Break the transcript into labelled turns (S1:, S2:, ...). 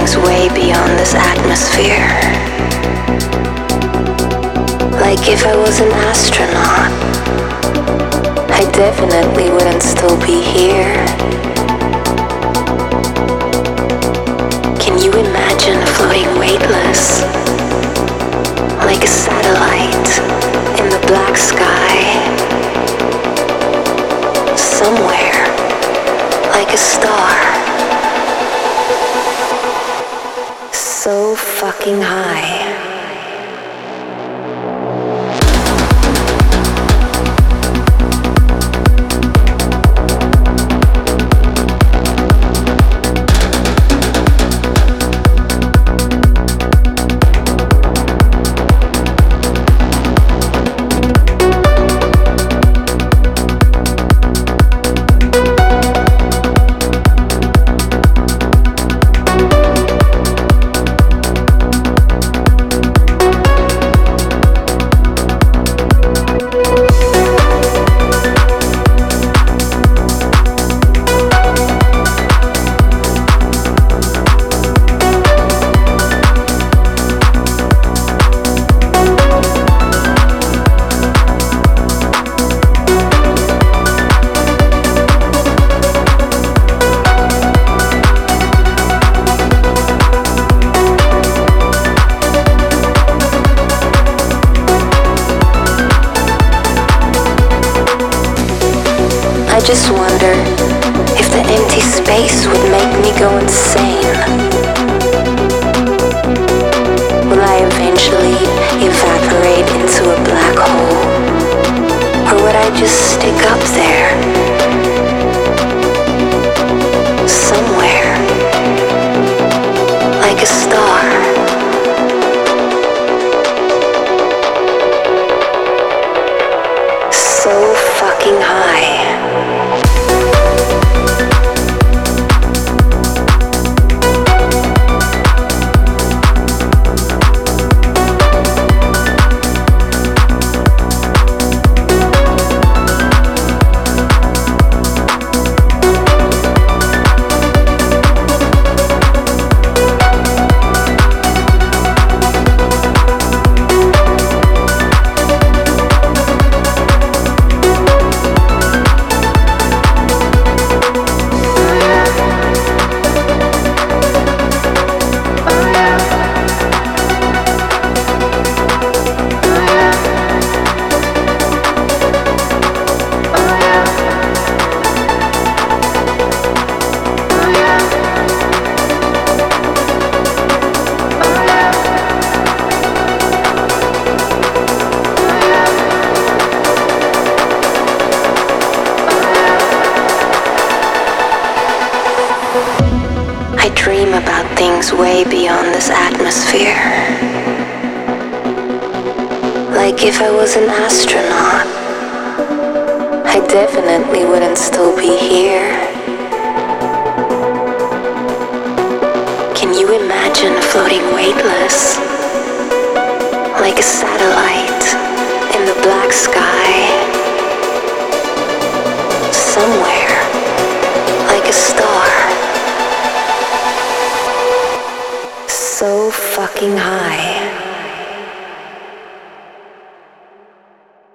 S1: things way beyond this atmosphere. Like if I was an astronaut, I definitely wouldn't still be here. Can you imagine floating weightless, like a satellite in the black sky? Somewhere, like a star, so fucking high. I just wonder if the empty space would make me go insane. Will I eventually evaporate into a black hole? Or would I just stick up there? Somewhere, like a star. So fucking high. I dream about things way beyond this atmosphere. Like if I was an astronaut, I definitely wouldn't still be here. Can you imagine floating weightless, like a satellite in the black sky? Somewhere, like a star. So fucking high.